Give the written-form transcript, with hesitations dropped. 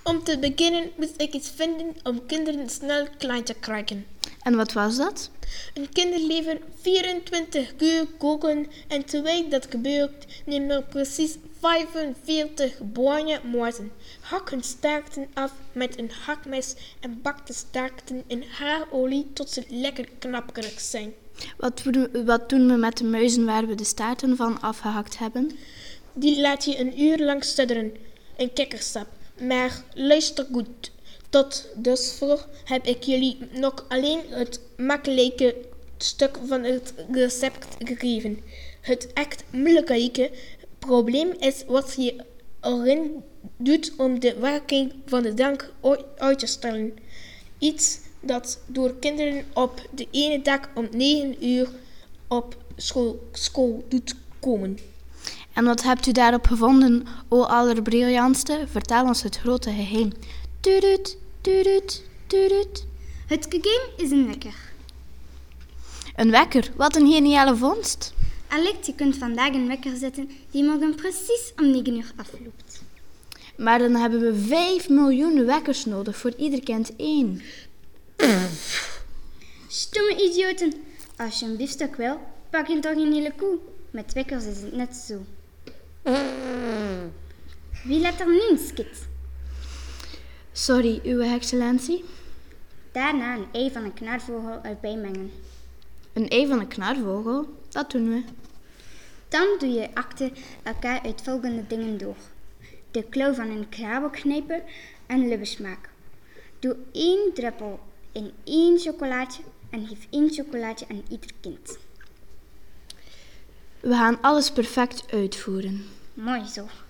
Om te beginnen moest ik iets vinden om kinderen snel klein te krijgen. En wat was dat? Een kinderleven 24 uur koken en terwijl dat gebeurt nemen we precies 45 bruine moorten. Hak hun staarten af met een hakmes en bak de staarten in haarolie tot ze lekker knapperig zijn. Wat doen we met de muizen waar we de staarten van afgehakt hebben? Die laat je een uur lang sudderen in kikkersap. Maar luister goed. Tot dusver heb ik jullie nog alleen het makkelijke stuk van het recept gegeven. Het echt moeilijke probleem is wat je erin doet om de werking van de drank uit te stellen. Iets dat door kinderen op de ene dag om 9 uur op school doet komen. En wat hebt u daarop gevonden, o allerbriljantste? Vertel ons het grote geheim. Tuurut, tuurut, tuurut. Het geheim is een wekker. Een wekker, wat een geniale vondst. Alex, je kunt vandaag een wekker zetten die morgen precies om 9 uur afloopt. Maar dan hebben we 5 miljoen wekkers nodig, voor ieder kind 1. Stomme idioten. Als je een biefstuk wil, pak je toch een hele koe. Met wekkers is het net zo. Wie let er nu een skit? Sorry, uw excellentie. Daarna een ei van een knarvogel erbij mengen. Een ei van een knarvogel, dat doen we. Dan doe je achter elkaar uit volgende dingen door. De klauw van een krabel knijpen en lubbesmaak. Doe 1 druppel in 1 chocolaatje en geef 1 chocolaatje aan ieder kind. We gaan alles perfect uitvoeren. Mooi zo.